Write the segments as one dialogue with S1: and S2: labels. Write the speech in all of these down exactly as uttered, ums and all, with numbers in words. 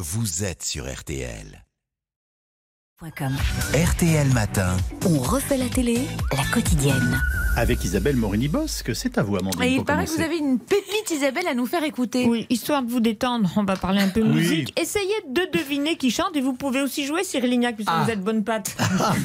S1: vous êtes sur R T L.
S2: .com.
S1: R T L Matin.
S2: On refait la télé, la quotidienne.
S3: Avec Isabelle Morini-Bosque, c'est à vous, Amandine.
S4: Et il
S3: pour
S4: paraît
S3: commencer.
S4: que vous avez une pépite, Isabelle, à nous faire écouter.
S5: Oui, histoire de vous détendre, on va parler un peu
S3: Oui.
S5: musique. Essayez de deviner qui chante et vous pouvez aussi jouer Cyril Lignac puisque
S3: Ah.
S5: vous êtes bonne patte.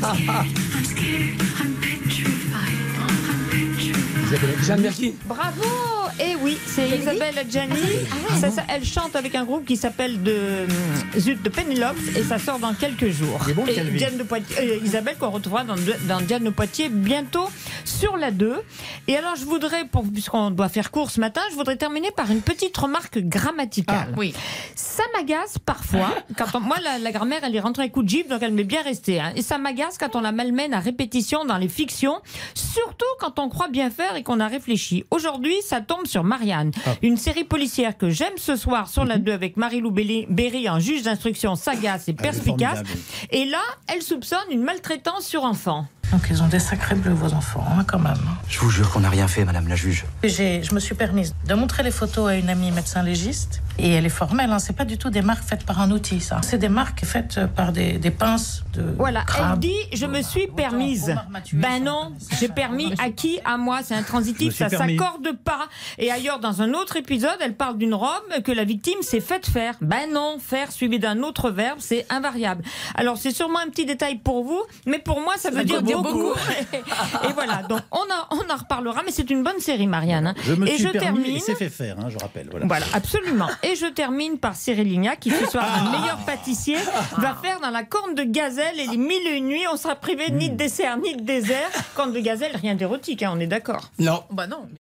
S6: Jeanne Merky.
S5: Bravo. Et oui, c'est Isabelle Adjani. Ça, ça, elle chante avec un groupe qui s'appelle de Zut de Pénélope et ça sort dans quelques jours.
S3: C'est bon,
S5: et
S3: Calvi.
S5: Diane de Poitiers, euh, Isabelle qu'on retrouvera dans, dans Diane de Poitiers bientôt sur la deux. Et alors je voudrais, pour, puisqu'on doit faire court ce matin, je voudrais terminer par une petite remarque grammaticale.
S4: Ah, oui.
S5: Ça m'agace parfois. Quand on- moi, la, la grammaire, elle est rentrée à coup de gifle, donc elle m'est bien restée. Hein. Et ça m'agace quand on la malmène à répétition dans les fictions, surtout quand on croit bien faire et qu'on a réfléchi. Aujourd'hui, ça tombe sur Marianne, une série policière que j'aime ce soir sur la deux avec Marie-Lou Belli- Berry en juge d'instruction sagace et perspicace.
S3: formidable.
S5: Et là, elle soupçonne une maltraitance sur enfant.
S7: Donc ils ont des sacrés bleus, vos enfants, hein, quand même.
S6: Je vous jure qu'on n'a rien fait, madame la juge.
S7: J'ai, je me suis permise de montrer les photos à une amie médecin légiste. Et elle est formelle, hein, c'est pas du tout des marques faites par un outil, ça. C'est des marques faites par des, des pinces de
S5: Voilà,
S7: crabe.
S5: elle dit je me suis permise. Ben non, j'ai permis à qui? À moi, c'est
S3: Je me
S5: intransitif,
S3: suis
S5: ça
S3: permis.
S5: s'accorde pas. Et ailleurs, dans un autre épisode, elle parle d'une robe que la victime s'est faite faire. Ben non, faire suivi d'un autre verbe, c'est invariable. Alors c'est sûrement un petit détail pour vous, mais pour moi, ça veut dire,
S4: dire
S5: beaucoup. Et voilà, donc on, a, on en reparlera, mais c'est une bonne série, Marianne. hein.
S3: Je me
S5: Et
S3: suis
S5: je
S3: permis
S5: termine.
S3: et c'est fait faire, hein, je rappelle. Voilà.
S5: Voilà, absolument. Et je termine par Cyril Lignac, qui ce soir, le meilleur pâtissier, va faire dans la corne de gazelle et les mille et une nuits, on sera privé ni de dessert ni de désert. Corne de gazelle, rien d'érotique, hein, on est d'accord.
S6: Non.
S4: Bah non.